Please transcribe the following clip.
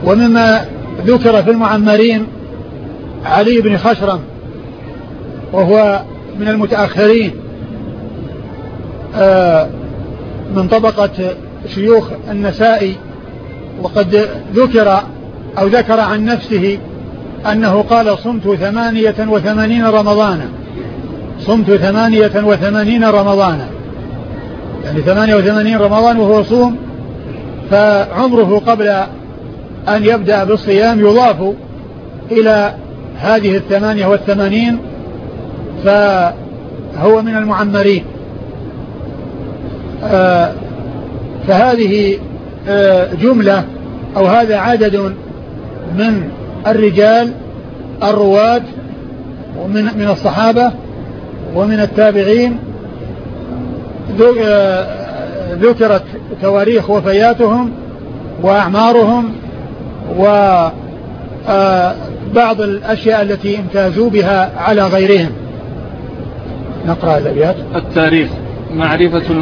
ومما ذكر في المعمرين علي بن خشرم وهو من المتأخرين من طبقة شيوخ النسائي، وقد ذكر عن نفسه أنه قال صمت 88 رمضانا، صمت 88 رمضانا، يعني 88 رمضان وهو صوم، فعمره قبل أن يبدأ بالصيام يضاف إلى هذه 88، فهو من المعمرين. فهذه جملة أو هذا عدد من الرجال الرواة ومن الصحابة ومن التابعين ذكرت تواريخ وفياتهم وأعمارهم وبعض الأشياء التي امتازوا بها على غيرهم. نقرأ الأبيات. التاريخ: معرفة